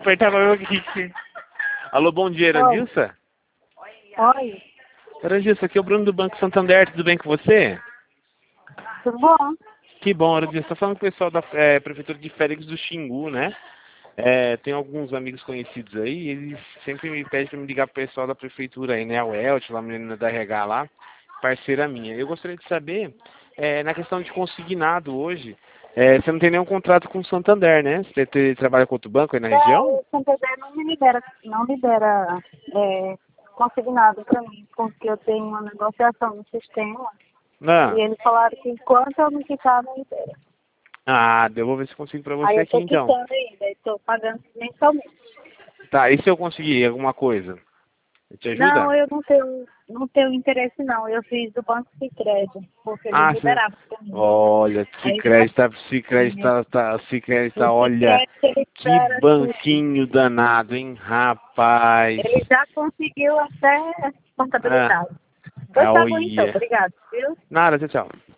apertava eu aqui. Alô, bom dia, Erandilson? Oi. Erandilson, aqui é o Bruno do Banco Santander, tudo bem com você? Tudo bom? Que bom, Erandilson. Estou falando com o pessoal da Prefeitura de Félix do Xingu, né? Tem alguns amigos conhecidos aí, eles sempre me pedem para me ligar pro pessoal da Prefeitura aí, né? A Welt, lá, a menina da RH lá, parceira minha. Eu gostaria de saber, na questão de consignado hoje, você não tem nenhum contrato com o Santander, né? Você trabalha com outro banco aí na região? O Santander não libera consignado para mim, porque eu tenho uma negociação no sistema Não. e eles falaram que enquanto eu não quitar, não libera. Ah, eu vou ver se consigo para você Aí eu aqui estou então. quitando ainda, estou pagando mensalmente. Tá, e se eu conseguir alguma coisa? Te ajuda? Não, eu não tenho interesse não. Eu fiz do Banco Sicredi, porque eles Ah, sim. liberavam para mim. Olha, Aí Sicredi tá, o olha, Sicredi ele que espera tudo. banquinho danado, hein, rapaz. Ele já conseguiu até Ah, contabilidade. Pois tá bom então, olha. obrigado, viu? Nada, tchau, tchau.